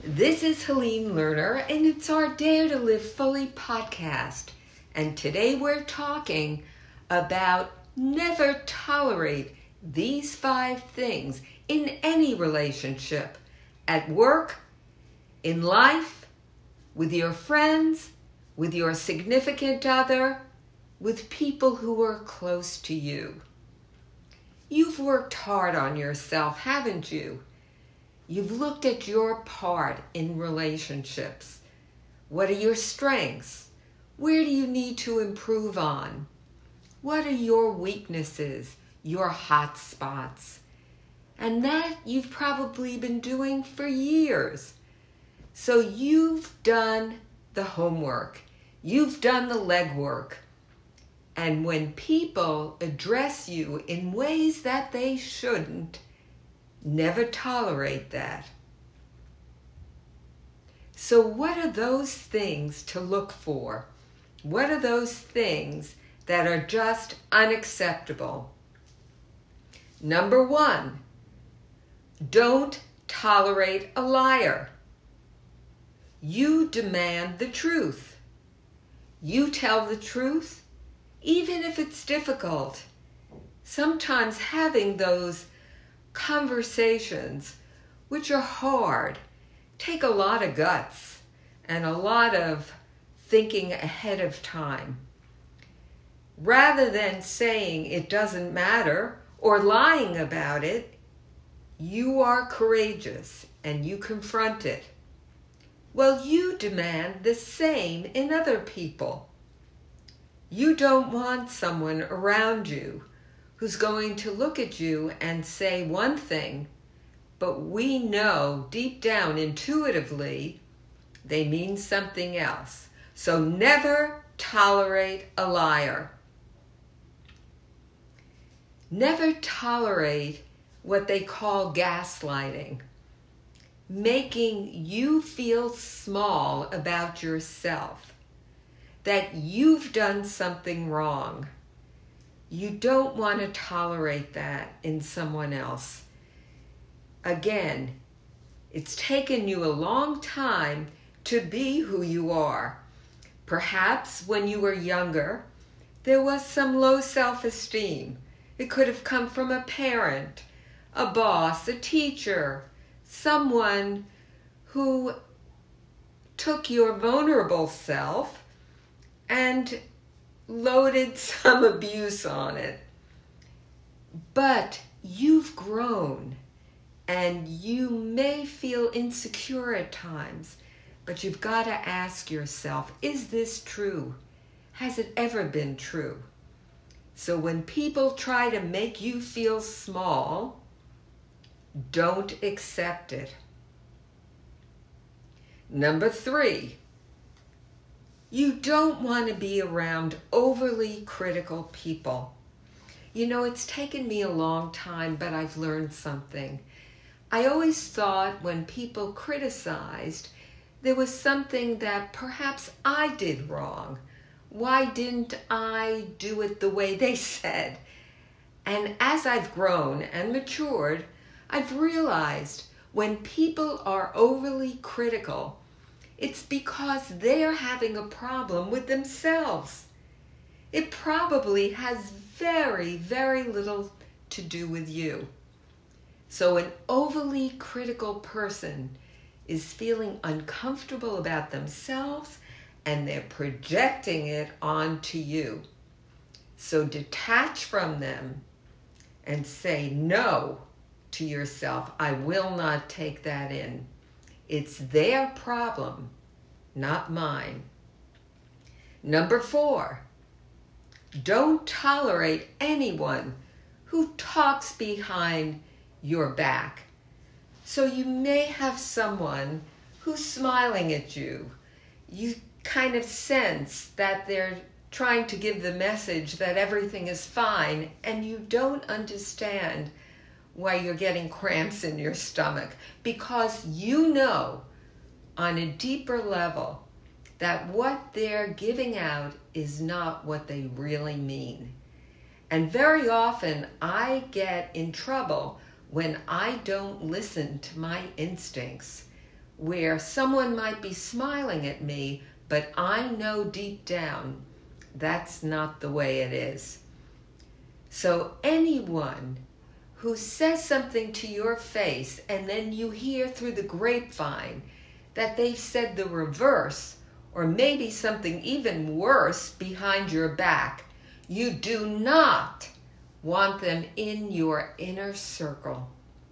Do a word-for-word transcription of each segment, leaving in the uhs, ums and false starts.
This is Helene Lerner, and it's our Dare to Live Fully podcast. And today we're talking about never tolerate these five things in any relationship, at work, in life, with your friends, with your significant other, with people who are close to you. You've worked hard on yourself, haven't you? You've looked at your part in relationships. What are your strengths? Where do you need to improve on? What are your weaknesses, your hot spots? And that you've probably been doing for years. So you've done the homework. You've done the legwork. And when people address you in ways that they shouldn't, never tolerate that. So what are those things to look for? What are those things that are just unacceptable? Number one, don't tolerate a liar. You demand the truth. You tell the truth, even if it's difficult. Sometimes having those conversations, which are hard, take a lot of guts and a lot of thinking ahead of time. Rather than saying it doesn't matter or lying about it, you are courageous and you confront it. Well, you demand the same in other people. You don't want someone around you who's going to look at you and say one thing, but we know deep down intuitively they mean something else. So never tolerate a liar. Never tolerate what they call gaslighting, making you feel small about yourself, that you've done something wrong. You don't want to tolerate that in someone else. Again, it's taken you a long time to be who you are. Perhaps when you were younger, there was some low self-esteem. It could have come from a parent, a boss, a teacher, someone who took your vulnerable self and loaded some abuse on it. But you've grown and you may feel insecure at times, but you've got to ask yourself, is this true? Has it ever been true? So when people try to make you feel small, don't accept it. Number three, you don't want to be around overly critical people. You know, it's taken me a long time, but I've learned something. I always thought when people criticized, there was something that perhaps I did wrong. Why didn't I do it the way they said? And as I've grown and matured, I've realized when people are overly critical, it's because they're having a problem with themselves. It probably has very, very little to do with you. So an overly critical person is feeling uncomfortable about themselves and they're projecting it onto you. So detach from them and say no to yourself. I will not take that in. It's their problem, not mine. Number four, don't tolerate anyone who talks behind your back. So you may have someone who's smiling at you. You kind of sense that they're trying to give the message that everything is fine, and you don't understand why you're getting cramps in your stomach, because you know on a deeper level that what they're giving out is not what they really mean. And very often I get in trouble when I don't listen to my instincts, where someone might be smiling at me, but I know deep down that's not the way it is. So anyone who says something to your face and then you hear through the grapevine that they've said the reverse, or maybe something even worse behind your back, you do not want them in your inner circle.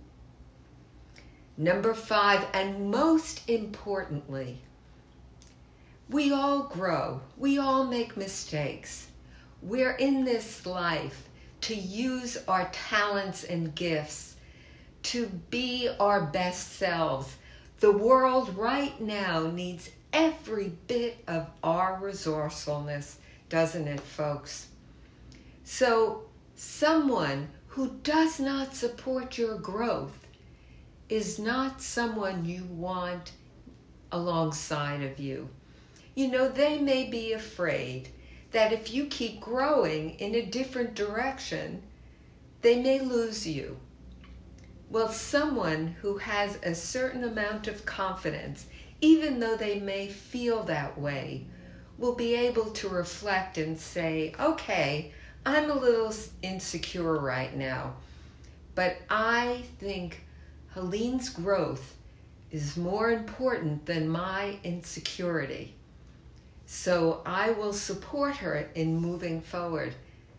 Number five, and most importantly, we all grow. We all make mistakes. We're in this life to use our talents and gifts, to be our best selves. The world right now needs every bit of our resourcefulness, doesn't it, folks? So someone who does not support your growth is not someone you want alongside of you. You know, they may be afraid that if you keep growing in a different direction, they may lose you. Well, someone who has a certain amount of confidence, even though they may feel that way, will be able to reflect and say, okay, I'm a little insecure right now, but I think Helene's growth is more important than my insecurity. So I will support her in moving forward.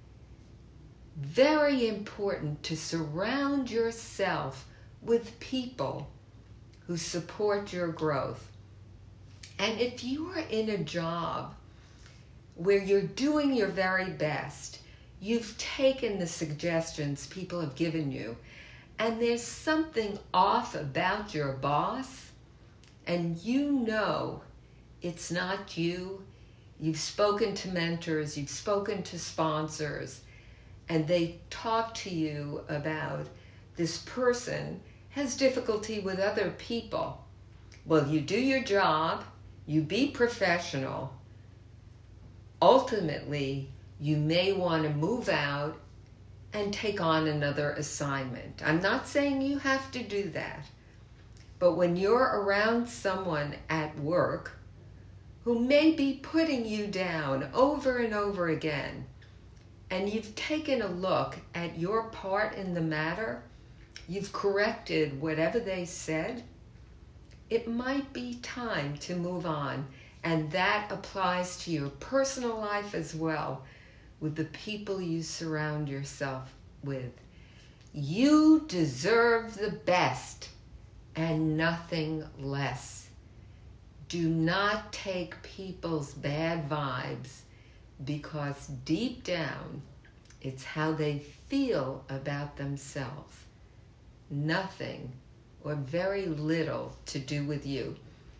Very important to surround yourself with people who support your growth. And if you are in a job where you're doing your very best, you've taken the suggestions people have given you, and there's something off about your boss, and you know it's not you. You've spoken to mentors, you've spoken to sponsors, and they talk to you about this person has difficulty with other people. Well, you do your job, you be professional. Ultimately, you may want to move out and take on another assignment. I'm not saying you have to do that, but when you're around someone at work who may be putting you down over and over again, and you've taken a look at your part in the matter, you've corrected whatever they said, it might be time to move on. And that applies to your personal life as well, with the people you surround yourself with. You deserve the best and nothing less. Do not take people's bad vibes, because deep down, it's how they feel about themselves. Nothing or very little to do with you.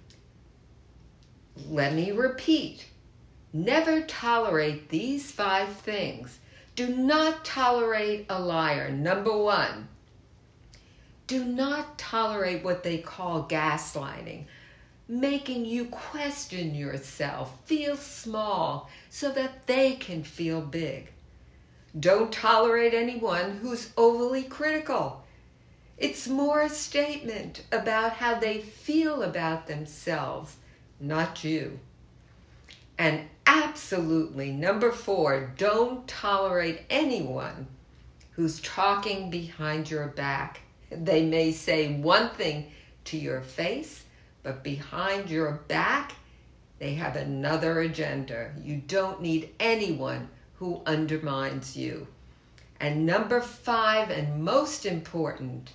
Let me repeat. Never tolerate these five things. Do not tolerate a liar. Number one, do not tolerate what they call gaslighting, making you question yourself, feel small, so that they can feel big. Don't tolerate anyone who's overly critical. It's more a statement about how they feel about themselves, not you. And absolutely, number four, don't tolerate anyone who's talking behind your back. They may say one thing to your face, but behind your back, they have another agenda. You don't need anyone who undermines you. And number five, and most important,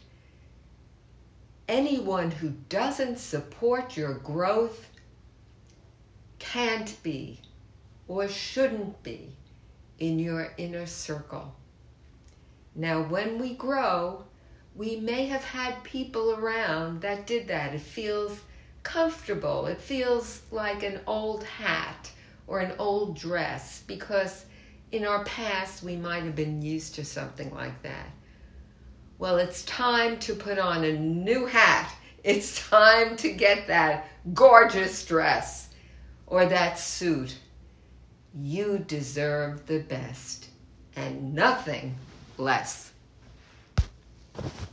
anyone who doesn't support your growth can't be or shouldn't be in your inner circle. Now, when we grow, we may have had people around that did that. It feels comfortable. It feels like an old hat or an old dress, because in our past we might have been used to something like that. Well, it's time to put on a new hat. It's time to get that gorgeous dress or that suit. You deserve the best and nothing less.